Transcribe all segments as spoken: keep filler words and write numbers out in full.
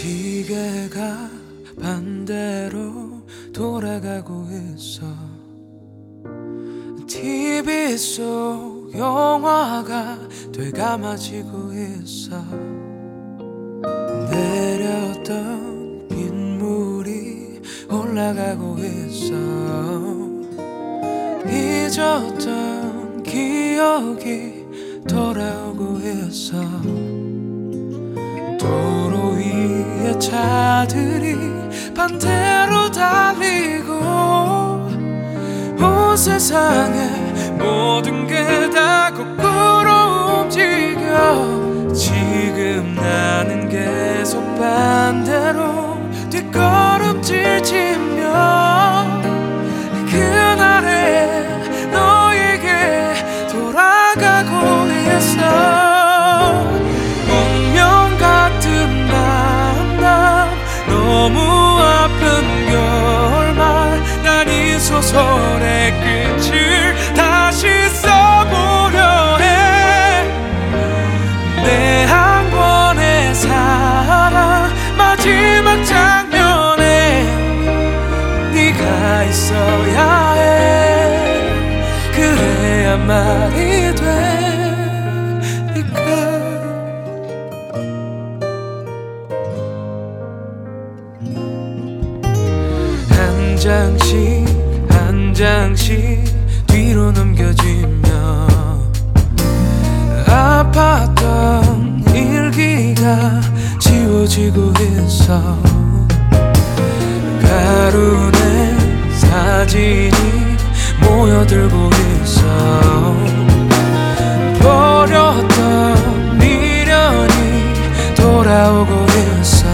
시계가 반대로 돌아가고 있어. 티비 속 영화가 되감아지고 있어. 내렸던 빗물이 올라가고 있어. 잊었던 기억이 돌아오고 있어. 도로 위에 차들이 반대로 달리고 온 세상의 모든 게 다 거꾸로 움직여. 지금 나는 계속 반대로 뒷걸음질 치며 그날의 너에게 돌아가고 있어. 운명 같은 만남, 너무 아픈 결말. 난 이 소설의 끝을 다시 써보려 해. 내 한 권의 사랑 마지막 장면에 네가 있어야 해. 그래야 말이 되니까. 한 장씩 한 장씩 뒤로 넘겨지며 아팠던 일기가 지워지고 있어. 가루에 사진이 모여들고 있어. 버렸던 미련이 돌아오고 있어.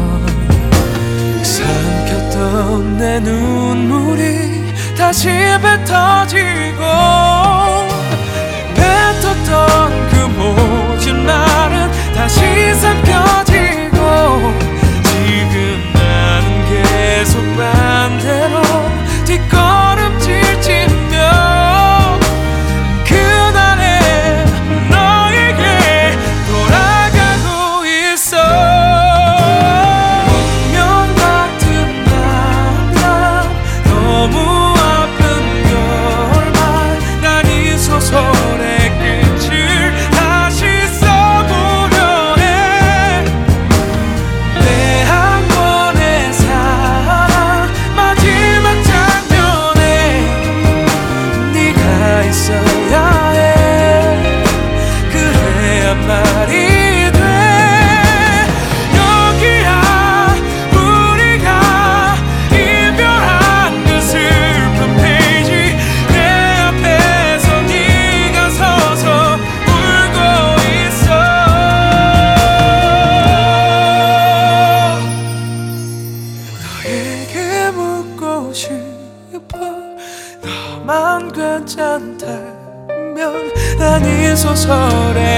삼켰던 내 눈물이 다시 뱉어지고 뱉었던 그 모든 말은 다시 삼켜지고. 지금 나는 계속 반대로 뒷걸음질 치며 그날의 너에게 돌아가고 있어. 운명 같은 만남, 너무 아픈 결말. 난 이 소설의 끝을 다시 써보려 해. 내 한 권의 사랑 마지막 장면에 네가 있어야 해. 그래야 말이 돼. 여기야 우리가 이별한 그 슬픈 페이지. 내 앞에서 네가 서서 울고 있어. 너에게 묻고 싶어. 너만 괜찮다면 난 이 소설의